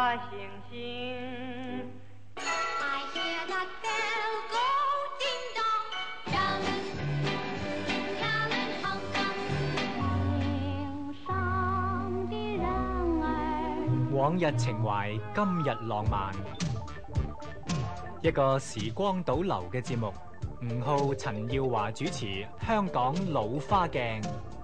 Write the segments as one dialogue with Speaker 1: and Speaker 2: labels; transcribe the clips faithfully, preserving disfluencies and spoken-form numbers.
Speaker 1: 把星星。
Speaker 2: I hear that bell go ding dong, telling, telling Hong Kong。天上的人兒，
Speaker 3: 往日情懷，今日浪漫。一個時光倒流嘅節目，吳浩、陳耀華主持《香港老花鏡》。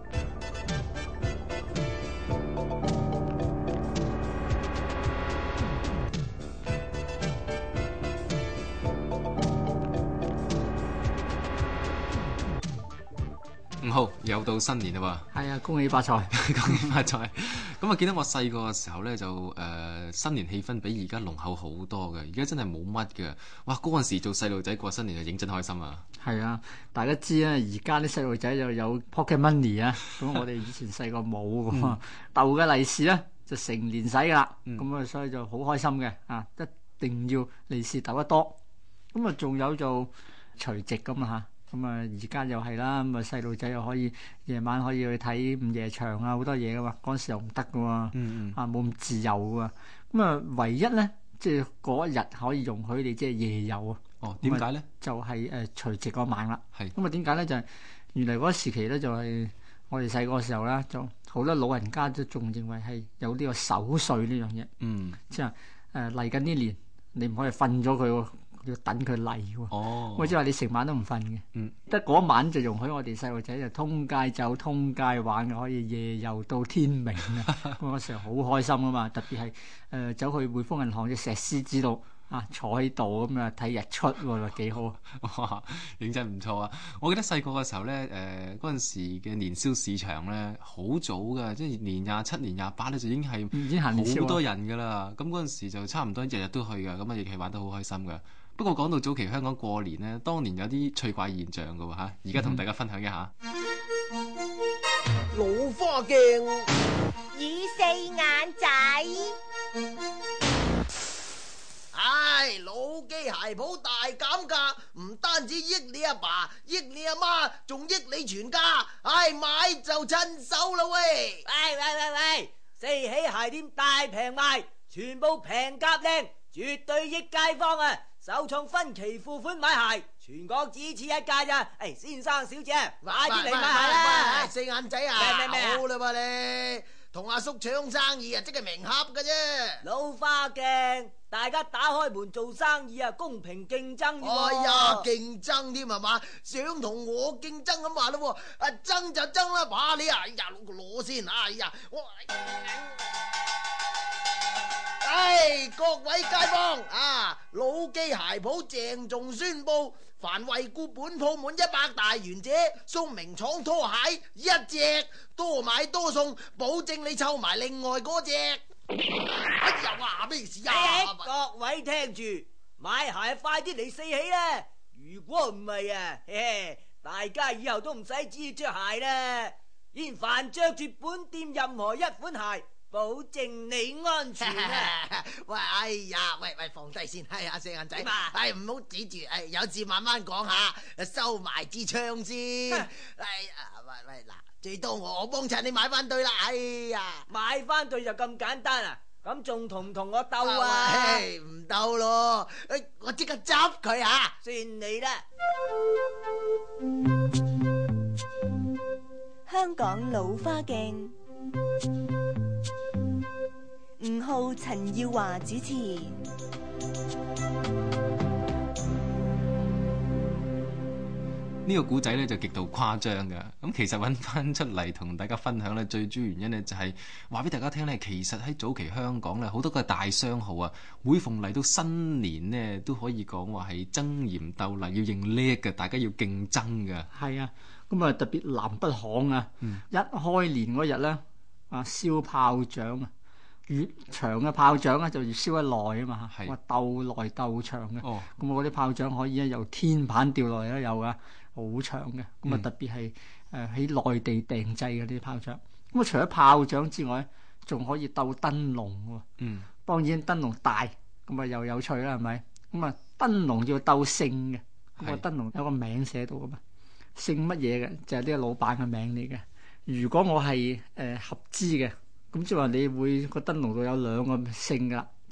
Speaker 4: 五號又到新年啦喎！
Speaker 5: 係啊，恭喜發財，
Speaker 4: 恭喜發財！咁啊，記得我細個嘅時候咧，就誒、呃、新年氣氛比而家濃厚好多嘅。而家真係冇乜嘅。哇！嗰陣時做細路仔過新年就認真開心啊！
Speaker 5: 係啊，大家知啊，而家啲細路仔就有 pocket money 啊，咁我哋以前細個冇咁啊，逗嘅利是咧就成年使噶啦，咁啊、嗯、所以就好開心嘅啊，一定要利是逗得多。咁啊，仲有就除夕咁啊嚇。咁啊，而家又係啦，咁啊細路仔又可以夜晚可以去睇午夜場啊，好多嘢噶嘛。嗰陣時又唔得噶喎，嗯嗯啊冇咁自由噶。咁啊，唯一咧即係嗰一日可以容許你即係夜遊啊。
Speaker 4: 哦，點解咧？
Speaker 5: 就係誒除夕嗰晚啦。
Speaker 4: 係
Speaker 5: 咁啊，點解咧？就係、是、原嚟嗰個時期咧，就係、是、我哋細個時候啦，就好多老人家都仲認為係有呢個守歲呢樣嘢。嗯，即係誒嚟緊呢年，你唔可以瞓咗佢喎。要等佢嚟喎，哦、我即係話你成晚都唔瞓嘅，得嗰、嗯、晚就容許我哋細路仔就通街走、通街玩嘅，可以夜遊到天明啊！嗰時候好開心啊嘛，特別係誒、呃、走去匯豐銀行嘅石獅子度啊，坐喺度咁啊睇日出喎，幾好！
Speaker 4: 哇，認真唔錯啊！我記得細個嘅時候咧，誒嗰陣時嘅年宵市場咧好早㗎，即係年廿七、年廿八咧就已經係
Speaker 5: 已經行年宵
Speaker 4: 好多人㗎啦。咁嗰陣時就差唔多日日都去㗎，咁啊亦係玩得好開心㗎。不過講到早期香港過年呢，當年有啲趣怪現象㗎喎嚇，而家同大家分享一下。
Speaker 6: 老花鏡
Speaker 7: 與四眼仔，
Speaker 6: 唉，老機械鋪大減價，唔單止益你阿爸，益你阿媽，仲益你全家。唉，買就趁手啦喂！
Speaker 8: 喂喂喂喂，四喜鞋店大平賣，全部平夾靚，絕對益街坊啊！首創分期付款買鞋，全國只此一家咋？誒，先生小姐，快啲嚟買鞋啦！
Speaker 6: 四眼仔啊，
Speaker 8: 咩咩咩
Speaker 6: 好啦噃你，同阿叔搶生意啊，即係明盒嘅啫。
Speaker 8: 老花鏡，大家打開門做生意啊，公平競爭嘅。
Speaker 6: 哎呀，競爭添係嘛？想同我競爭咁話咯？啊，爭就爭啦，把你啊，哎呀，攞個攞先，哎呀，我。唉，各位街坊啊，老機鞋鋪鄭重宣布，凡惠顧本鋪滿一百大元者，送名廠拖鞋一隻，多買多送，保證你湊埋另外嗰隻。哎呀，話咩事啊？
Speaker 8: 哎、各位聽住，買鞋快啲嚟四喜啦！如果唔係啊，嘿嘿，大家以後都唔使指意着鞋啦。現凡着住本店任何一款鞋，保證你安全啊！
Speaker 6: 喂，哎呀，喂喂，放低先，係啊，四眼仔，
Speaker 8: 麼
Speaker 6: 哎，唔好指住，哎，有字慢慢講下，收埋支槍先。哎呀，喂喂，嗱，最多我幫襯你買翻對啦，哎呀，
Speaker 8: 買翻對就咁簡單啊？咁仲同唔同我鬥啊？
Speaker 6: 唔鬥咯，我即刻執佢啊！
Speaker 8: 算你啦。
Speaker 7: 香港老花鏡，吳浩、陳耀華主持。
Speaker 4: 呢個古仔咧就極度誇張㗎，咁其實揾翻出嚟同大家分享咧，最主要原因呢就係話俾大家聽咧，其實喺早期香港咧，好多個大商號啊，每逢嚟到新年呢，都可以講話係爭妍鬥麗，要認叻嘅，大家要競爭㗎。
Speaker 5: 係啊，咁啊特別南北行啊，嗯、一開年嗰日咧，啊燒炮仗啊！越長嘅炮仗咧就越燒得耐啊嘛，話鬥耐鬥長嘅，咁我嗰啲炮仗可以咧由天棚掉落嚟都有噶，好長嘅，咁啊特別係誒喺內地訂製嘅啲炮仗，咁啊除咗炮仗之外，仲可以鬥燈籠喎，嗯，當然燈籠大，咁啊又有趣啦，係咪？咁啊燈籠要鬥姓嘅，咁啊燈籠有個名寫到噶嘛，姓乜嘢嘅就係呢個老闆嘅名嚟嘅，如果我係誒合資嘅。咁即係話你會個燈籠度有兩個姓噶啦，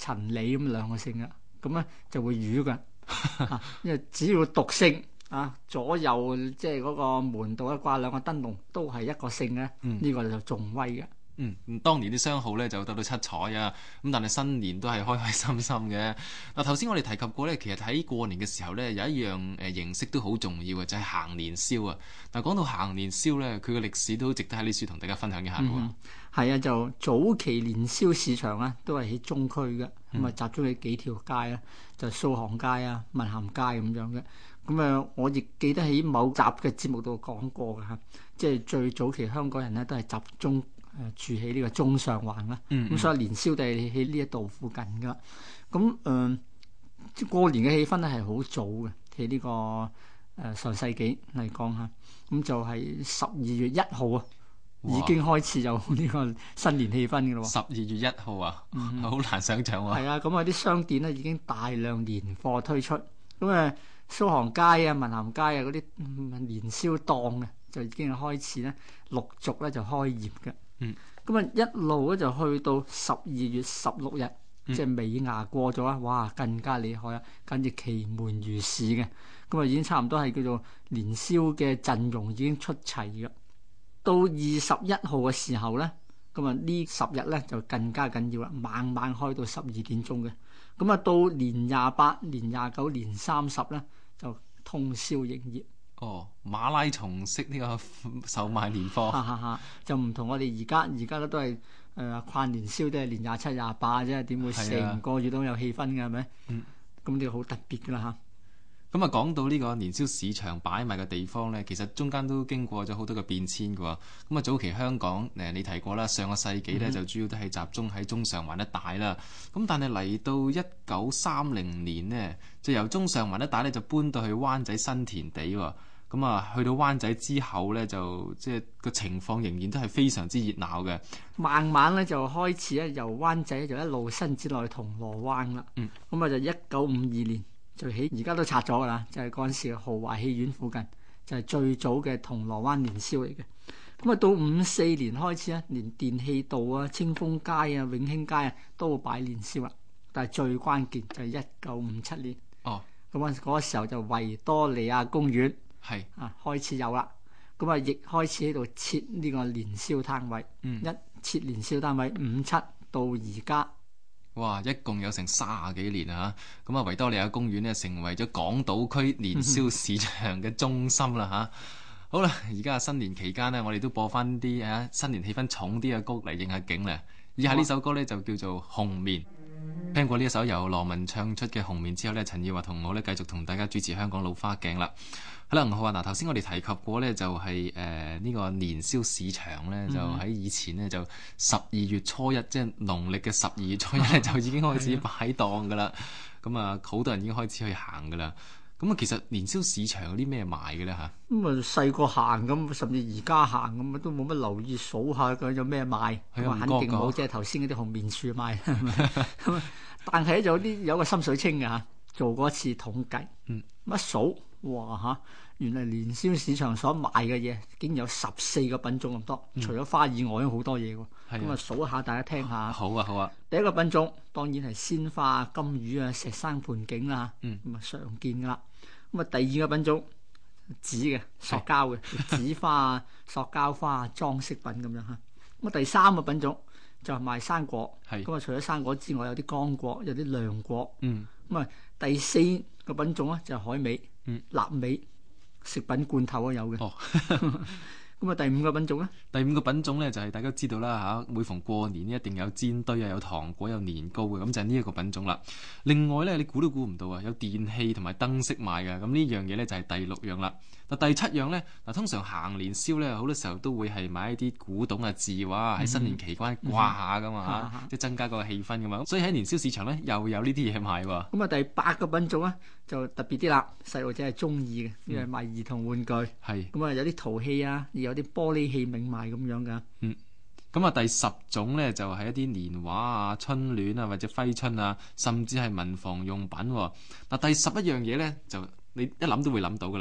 Speaker 5: 陳李咁兩個姓嘅，咁咧就會瘀嘅，因為只要獨姓啊，左右即係嗰個門度咧掛兩個燈籠都係一個姓咧，呢、嗯、個就仲威嘅。
Speaker 4: 嗯，當年啲商號咧就得到七彩啊，咁但係新年都係開開心心嘅。嗱，頭先我哋提及過咧，其實喺過年嘅時候咧有一樣誒形式都好重要嘅，就係、是、行年宵啊。嗱，講到行年宵咧，佢嘅歷史都值得喺呢書同大家分享一下嘅喎。係、
Speaker 5: 嗯、啊，就早期年宵市場咧都係喺中區嘅，咁啊、嗯、集中喺幾條街啊，就蘇杭街啊、文咸街咁樣嘅。咁啊，我亦記得喺某集嘅節目度講過嘅嚇，即係最早期香港人咧都係集中。誒住喺呢個中上環啦，咁、嗯嗯、所以年宵就係喺呢一度附近噶。咁誒、呃，過年嘅氣氛咧係好早嘅，喺呢、這個誒、呃、上世紀嚟講嚇，咁就係十二月一號啊，哇已經開始有呢個新年氣氛嘅咯。十二月一號啊，好、嗯、難想像喎。係啊，咁啊啲商店咧已經大量年貨推出，咁啊蘇杭街啊、文咸街啊嗰啲年宵檔啊，就已經開始咧陸續咧就開業嘅。嗯，咁啊一路咧就去到十二月十六日，嗯、即係尾牙過咗啊，哇，更加厲害啊，簡直其門如市嘅。咁啊已經差唔多係叫做年宵嘅陣容已經出齊嘅。到二十一號嘅時候咧，咁啊呢十日咧就更加緊要啦，晚晚開到十二點鐘嘅。咁啊到年廿八、年廿九、年三十咧就通宵營業。
Speaker 4: 哦，馬拉松式呢個售賣年貨，
Speaker 5: 哈哈哈，就唔同我哋而家，而家咧都係誒跨年宵都係年廿七、廿八啫，點會成個月都有氣氛嘅係咪？嗯，咁呢個好特別㗎啦嚇。
Speaker 4: 咁啊，講到呢個年宵市場擺賣嘅地方咧，其實中間都經過咗好多嘅變遷㗎喎。咁啊，早期香港誒你提過啦，上個世紀咧就主要都係集中喺中上環一帶啦。咁但係嚟到一九三零年呢，就由中上環一帶咧就搬到去灣仔新填地喎。咁啊，去到灣仔之後咧，就即係個情況仍然都係非常之熱鬧嘅。
Speaker 5: 慢慢咧就開始咧由灣仔就一路伸展落去銅鑼灣啦。嗯，咁啊就一九五二年就起，而家都拆咗噶啦，就係嗰陣時嘅豪華戲院附近，就係、是、最早嘅銅鑼灣年宵嚟嘅。咁啊到五四年開始咧，連電氣道啊、清風街啊、永興街啊都擺年宵啦。但係最關鍵就係一九五七年。哦，咁啊嗰個時候就維多利亞公園。係是啊，開始有啦，咁啊亦開始喺度設呢個年宵攤位，嗯、一設年宵攤位五七到而家，
Speaker 4: 哇，一共有成卅幾年啊！咁啊維多利亞公園咧成為咗港島區年宵市場嘅中心啦嚇。嗯、好啦，而家新年期間呢，我哋都播翻啲啊新年氣氛重啲嘅歌嚟應下景咧。以下呢首歌咧就叫做《紅棉》。聽過呢一首由羅文唱出嘅《紅棉》之後咧，陳耀華同我咧繼續同大家主持香港老花鏡啦。好啦，吳浩啊，嗱頭先我哋提及過咧，就係誒呢個年宵市場咧，就喺以前咧就十二月初一，即係農曆嘅十二月初一咧，就已經開始擺檔噶啦。咁啊，好多人已經開始去行噶啦。咁啊，其實年宵市場有啲咩賣嘅咧嚇？咁啊，
Speaker 5: 細個行咁，甚至而家行咁都冇乜留意數下佢有咩賣。係啊，肯定冇即係頭先嗰啲紅棉樹賣。但係有啲有個心水清嘅嚇，做過一次統計，嗯，乜數哇嚇，原來年宵市場所賣嘅嘢竟然有十四個品種咁多，嗯、除咗花以外，都好多嘢喎。咁啊，數一下大家聽下。好啊，好啊。第一個品種當然係鮮花、金魚啊、石山盆景啦，嗯，咁啊常見噶啦。咁啊，第二個品種紙嘅塑膠嘅紙花啊、塑膠花啊、裝飾品咁樣嚇。咁啊，第三個品種就係賣生果，咁啊是除咗生果之外，有啲乾果，有啲涼果。嗯。咁啊，第四個品種咧就係海味、嗯、臘味、食品罐頭都有嘅。哦。咁啊，第五個品種咧？
Speaker 4: 第五個品種咧就係、是、大家知道啦嚇，每逢過年一定有煎堆啊，有糖果，有年糕嘅，咁就係呢一個品種啦。另外咧，你估都估唔到啊，有電器同埋燈飾賣嘅，咁呢樣嘢咧就係第六樣啦。嗱，第七樣咧，嗱通常行年宵咧，好多時候都會係買一啲古董嘅字畫喺新年期間掛下噶嘛嚇，即係、嗯嗯、增加個氣氛噶嘛。所以喺年宵市場咧，又有呢啲嘢賣喎。
Speaker 5: 咁啊，第八個品種咧就特別啲啦，細路仔係中意嘅，因為賣兒童玩具。係、嗯。咁啊，有啲陶器啊，有啲玻璃器皿賣咁樣噶。
Speaker 4: 嗯。咁啊，第十種咧就係、是、一啲年畫啊、春聯啊或者揮春啊，甚至係文房用品。嗱，第十一樣嘢咧就你一諗都會諗到噶啦。誒、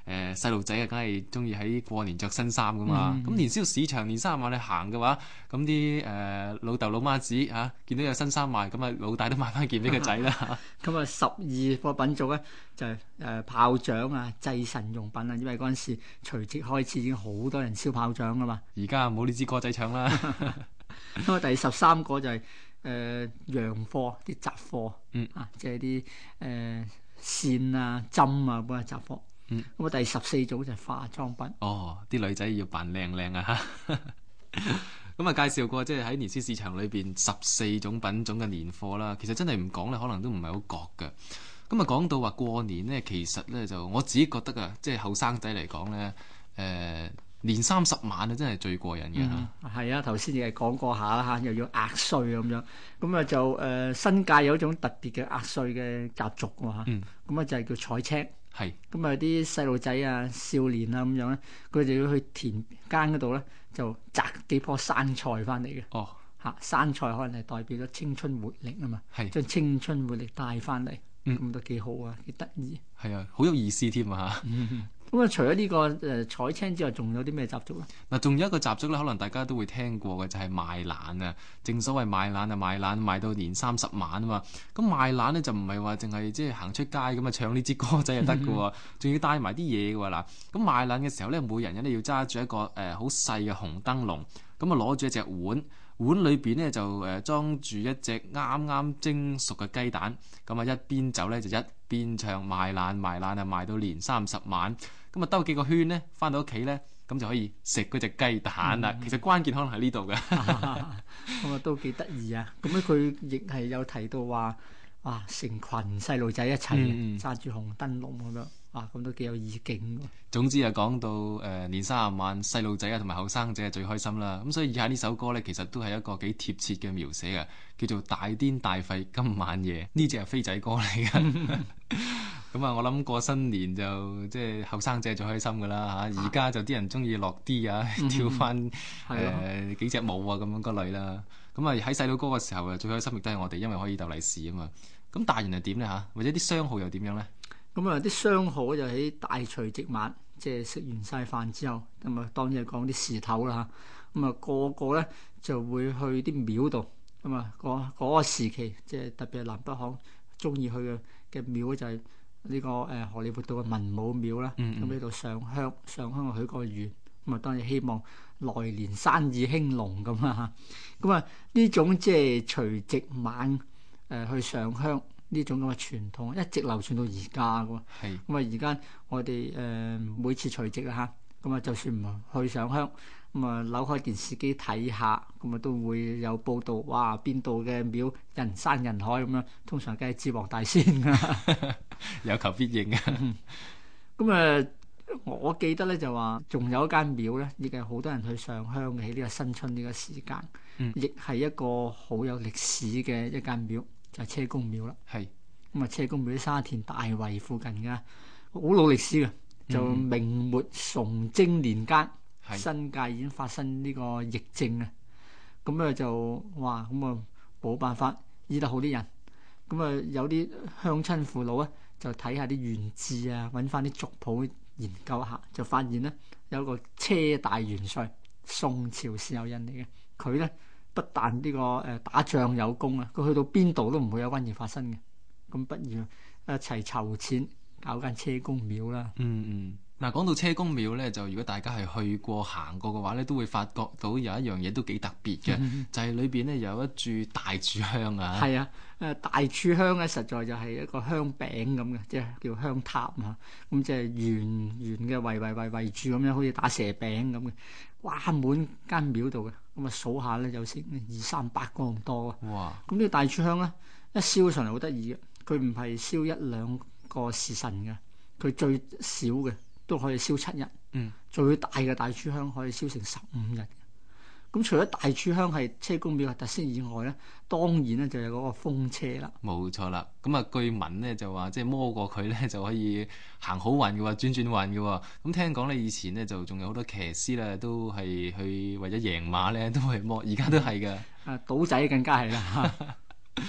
Speaker 4: 誒細路仔啊，梗係中意喺過年着新衫噶嘛。咁、嗯、年宵市場年三十晚你行嘅話，咁啲誒老豆老媽子嚇、啊、見到有新衫賣，咁啊老大都買翻件俾個仔啦。
Speaker 5: 咁啊十二個品種咧就係、是、誒、呃、炮仗啊、祭神用品啊，因為嗰陣時除夕開始已經好多人燒炮仗噶嘛。
Speaker 4: 而家冇呢支歌仔唱啦。
Speaker 5: 咁啊第十三個就係、是。誒、呃、洋貨啲雜貨，
Speaker 4: 嗯
Speaker 5: 啊，即係啲誒線啊、針啊嗰啲雜貨。
Speaker 4: 嗯，
Speaker 5: 咁啊第十四種就係化妝品。
Speaker 4: 哦，啲女仔要扮靚靚啊嚇！咁啊介紹過即係喺年宵市場裏邊十四種品種嘅年貨啦。其實真係唔講咧，可能都唔係好覺㗎。咁啊講到話過年咧，其實咧就我自己覺得啊，即係後生仔嚟講咧，誒、呃。年三十晚啊，真係最過癮嘅嚇。
Speaker 5: 係啊，頭先亦係講過下啦嚇，又要壓歲咁樣。咁啊就誒、呃、新界有一種特別嘅壓歲嘅習俗喎嚇。咁啊、嗯、就係叫採青。係。咁啊啲細路仔啊、少年啊咁樣咧，佢哋要去田間嗰度咧，就摘幾棵生菜翻嚟嘅。哦。嚇，生菜可能係代表咗青春活力啊嘛。係。將青春活力帶翻嚟。嗯。咁都幾好啊，幾得意。係啊，好有意思添啊嚇。嗯咁啊，除咗呢個誒採青之外，仲有啲咩習俗咧？
Speaker 4: 嗱，仲有一個習俗咧，可能大家都會聽過嘅，就係賣懶啊。正所謂賣懶啊，賣懶賣到年三十晚啊嘛。咁賣懶咧就唔係話淨係即係行出街咁啊唱呢支歌仔就得嘅喎，仲要帶埋啲嘢嘅喎嗱。咁賣懶嘅時候咧，每人咧要揸住一個誒好細嘅紅燈籠，咁啊攞住一隻碗。碗裏邊咧就誒裝住一隻啱啱蒸熟嘅雞蛋，咁啊一邊走咧就一邊唱賣懶賣懶啊，賣到年三十晚，咁啊兜幾個圈咧，翻到屋企咧，咁就可以食嗰隻雞蛋啦。嗯、其實關鍵可能喺呢度嘅，
Speaker 5: 咁啊都幾得意啊！咁咧佢亦係有提到話，哇成群細路仔一齊揸住紅燈籠咁樣。啊，咁都幾有意境喎！
Speaker 4: 總之啊，講到誒、呃、年三十晚，細路仔啊同埋後生仔係最開心啦。咁所以以下呢首歌呢，其實都係一個幾貼切嘅描寫嘅，叫做《大癲大肺今晚夜》。呢隻係飛仔歌嚟嘅。咁啊，我諗過新年就即係後生仔最開心噶啦嚇。而家就啲人中意落啲啊，跳翻誒、呃、幾隻舞啊咁樣嗰類啦。咁啊喺細路哥嘅時候啊，最開心亦都係我哋，因為可以鬥利是啊嘛。咁大人係點呢？嚇？或者啲商號又點樣呢？
Speaker 5: 咁啊，啲商號就喺大除夕晚，即係食完晒飯之後，咁啊當然係講啲事頭啦嚇。咁啊個個咧就會去啲廟度，咁啊嗰嗰個時期，即係特別係南北行中意去嘅嘅廟就係呢個誒荷里活道嘅文武廟啦。咁喺度上香，上香許個願，咁啊當然希望來年生意興隆咁啊嚇。咁啊呢種即係除夕晚誒去上香。呢種咁嘅傳統一直流傳到而家嘅喎，咁啊而家我哋誒、呃、每次除夕啊嚇，咁啊就算唔去上香，咁啊扭開電視機睇下，咁啊都會有報道，哇邊度嘅廟人山人海咁樣，通常梗係指黃大仙㗎，
Speaker 4: 有求必應啊！
Speaker 5: 咁啊，我記得咧就話，仲有一間廟咧，亦係好多人去上香嘅喺呢個新春呢個時間，亦係、嗯、一個好有歷史嘅一間廟。就係車公廟啦，係咁啊！車公廟喺沙田大圍附近噶，好老歷史嘅。就明末崇禎年間，嗯、新界已經發生呢個疫症啊。咁咧就哇，咁啊冇辦法醫得好啲人。咁啊有啲鄉親父老咧，就睇下啲原志啊，揾翻啲族譜研究下，就發現咧有一個車大元帥，宋朝時候人嚟嘅，佢咧。不但呢個誒打仗有功啊，佢去到邊度都唔會有瘟疫發生嘅。咁不如一齊籌錢搞間車公廟啦。嗯嗯。
Speaker 4: 嗱，講到車公廟咧，就如果大家係去過行過嘅話咧，都會發覺到有一樣嘢都幾特別嘅，嗯、就係裏邊咧有一柱大柱香啊。
Speaker 5: 係啊，誒大柱香咧，實在就係一個香餅咁嘅，即係叫香塔啊。咁即係圓圓嘅圍圍圍圍住咁樣，好似打蛇餅咁嘅，哇滿間廟度嘅。咁啊數下咧，有成二三百個咁多啊。哇！咁呢個大柱香咧，一燒上嚟好得意嘅，佢唔係燒一兩個時辰嘅，佢最少嘅。都可以燒七日，嗯，最大嘅大柱香可以燒成十五日。咁除咗大柱香係車公廟嘅特色以外咧，當然咧就有嗰個風車啦。
Speaker 4: 冇錯啦，咁啊據聞咧就話即係摸過佢咧就可以行好運嘅喎，轉轉運嘅喎。咁聽講咧以前咧就仲有好多騎師咧都係去為咗贏馬咧都係摸，而家都係嘅。
Speaker 5: 啊，賭仔更加係啦。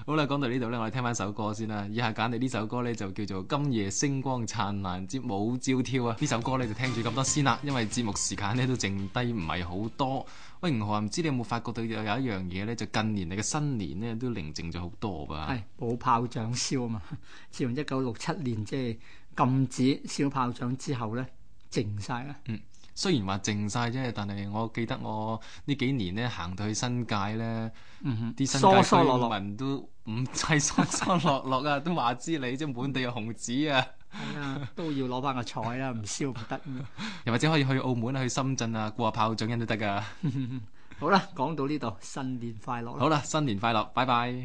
Speaker 4: 好啦，講到呢度呢，我哋聽翻首歌先啦。以下揀你呢首歌呢，就叫做《今夜星光燦爛之舞照跳》啊！呢首歌呢，就聽住咁多先啦，因為節目時間呢都剩低唔係好多。喂，吳浩啊，唔知你有冇發覺到有有一樣嘢呢？就近年你嘅新年呢，都寧靜咗好多㗎。
Speaker 5: 係冇炮仗燒啊嘛！自從一九六七年即係禁止燒炮仗之後呢，靜晒啦。
Speaker 4: 嗯。雖然話靜晒啫，但係我記得我呢幾年咧行到去新界咧，啲、嗯、新界居民都唔係疏疏落落啊，都話知你即係滿地嘅紅紙啊，
Speaker 5: 係啊，都要攞翻個彩啦，唔燒唔得。
Speaker 4: 又或者可以去澳門啊，去深圳啊，過下炮仗都得噶。
Speaker 5: 好啦，講到呢度，新年快樂啦！
Speaker 4: 好啦，新年快樂，拜拜。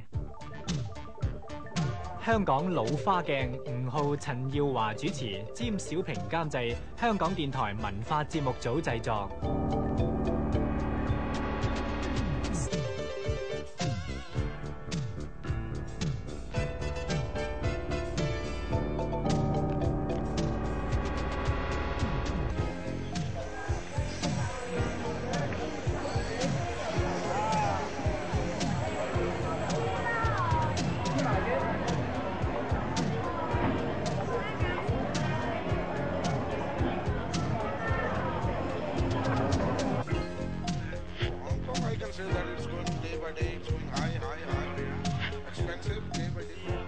Speaker 3: 香港老花鏡，吳浩、陳耀華主持，詹小平監製，香港電台文化節目組製作。
Speaker 9: Say that it's going day by day, it's going high, high, high, expensive day by day.